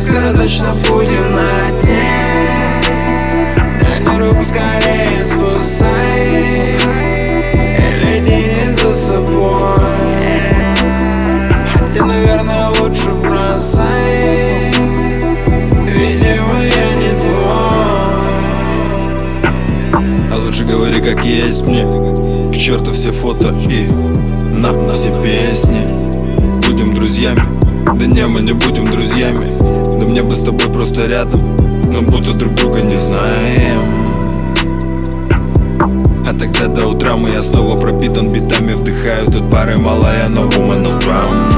скоро точно будем на дне. Дай мне руку скорее спасай, или тяни за собой. Хотя, наверное, лучше бросай, видимо, я не твой. А лучше говори как есть мне. К черту все фото и на все песни. Будем друзьями. Да не, мы не будем друзьями. Да мне бы с тобой просто рядом, но будто друг друга не знаем. А тогда до утра я снова пропитан битами. Вдыхаю тут пары малая, но woman no drama.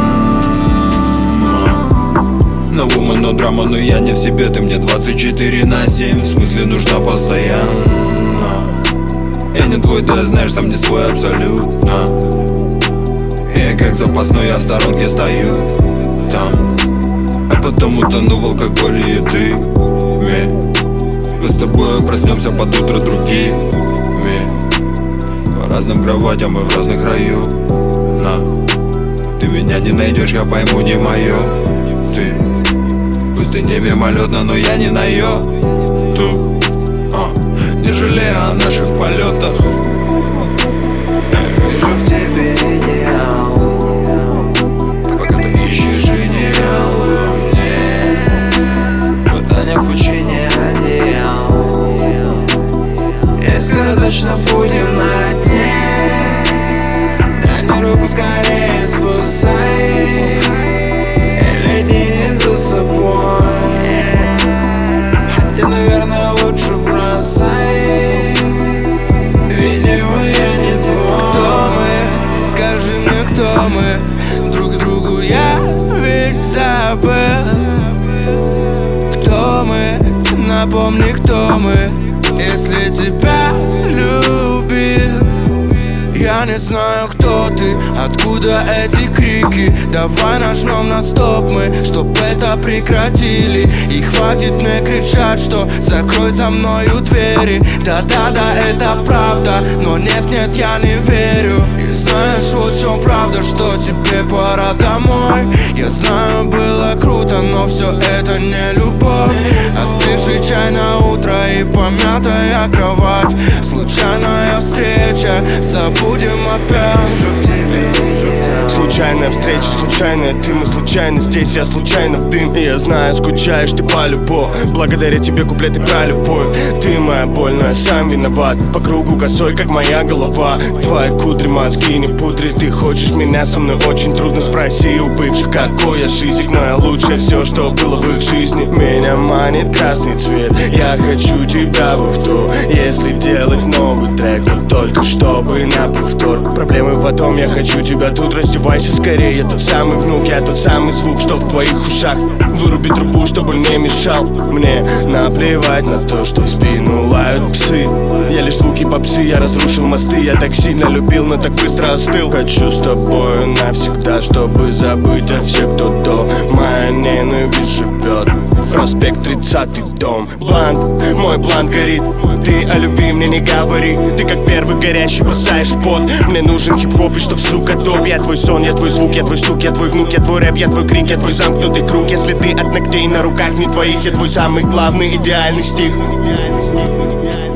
Но woman no drama, но я не в себе. Ты мне 24/7, в смысле нужна постоянно. Я не твой, да знаешь, сам не свой абсолютно. Я как запасной, я в сторонке стою там, а потом утону в алкоголе и дыме. Мы с тобой проснемся под утро другими. По разным кроватям и в разных районах. Ты меня не найдешь, я пойму, не мое. Ты, пусть ты не мимолетно, но я не на йоту. Не жалея о наших полетах. Вижу в тебе идеал, пока ты ищешь идеал во мне. путаня в пучине одеял. И скоро точно будем на дне. Дай мне руку скорее спасай, или тяни за собой. Хотя, наверное, лучше бросай, видимо, я не твой. Кто мы? Скажи мне, кто мы? Друг другу я ведь забыл. Кто мы? Напомни, кто мы, если тебя любил. Я не знаю, кто ты, откуда эти крики. Давай нажмем на стоп мы, чтоб это прекратили. И хватит мне кричать, что закрой за мною двери. Да-да-да, это правда, но нет-нет, я не верю. И знаешь, вот в чем правда, что тебе пора домой. Я знаю, было круто, но все это не любовь. Остывший чай на утро и помятая кровать. Случайная встреча, забудем опять. Случайная встреча, случайная ты, мы случайно здесь, я случайно в дым. И я знаю, скучаешь ты по любовь. Благодаря тебе куплеты про любовь. Ты моя боль, но я сам виноват. По кругу косой, как моя голова. Твои кудри, мозги не пудри. Ты хочешь меня, со мной очень трудно. Спроси у бывших, какой я жизнь. Моя лучшая, все, что было в их жизни. Меня манит красный цвет, я хочу тебя во втор. Если делать новый трек, то только чтобы на повтор. Проблемы потом, я хочу тебя тут. Раздевайся скорее, я тот самый внук. Я тот самый звук, что в твоих ушах. Выруби трубу, чтобы не мешал. Мне наплевать на то, что в спину лают псы. Я лишь звуки попсы, я разрушил мосты. Я так сильно любил, но так быстро остыл. Хочу с тобой навсегда, чтобы забыть о всех, кто до. Моя ненависть живет. Проспект 30-й дом. Блант, мой блант горит. Ты о любви мне не говори. Ты как первый горящий бросаешь пот. Мне нужен хип-хоп, и чтоб, сука, топ. Я твой сон, я твой звук, я твой стук, я твой внук. Я твой рэп, я твой крик, я твой замкнутый круг. Если ты от ногтей на руках не твоих, я твой самый главный идеальный стих.